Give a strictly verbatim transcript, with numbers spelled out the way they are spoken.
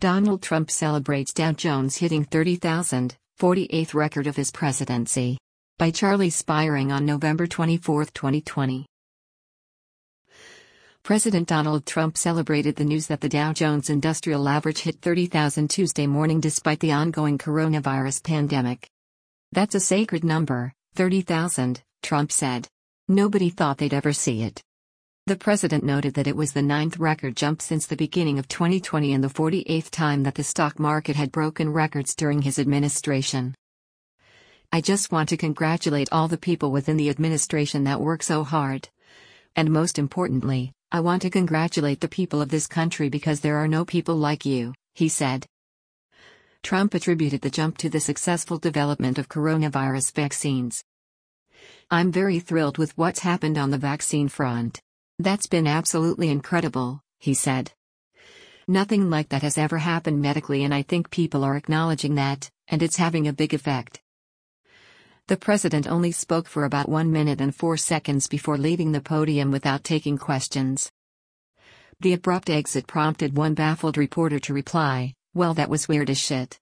Donald Trump celebrates Dow Jones hitting thirty thousand, forty-eighth record of his presidency. By Charlie Spiering on November twenty-fourth, twenty twenty. President Donald Trump celebrated the news that the Dow Jones Industrial Average hit thirty thousand Tuesday morning despite the ongoing coronavirus pandemic. "That's a sacred number, thirty thousand, Trump said. "Nobody thought they'd ever see it." The president noted that it was the ninth record jump since the beginning of twenty twenty and the forty-eighth time that the stock market had broken records during his administration. "I just want to congratulate all the people within the administration that work so hard. And most importantly, I want to congratulate the people of this country because there are no people like you," he said. Trump attributed the jump to the successful development of coronavirus vaccines. "I'm very thrilled with what's happened on the vaccine front. That's been absolutely incredible," he said. "Nothing like that has ever happened medically, and I think people are acknowledging that, and it's having a big effect." The president only spoke for about one minute and four seconds before leaving the podium without taking questions. The abrupt exit prompted one baffled reporter to reply, "Well, that was weird as shit."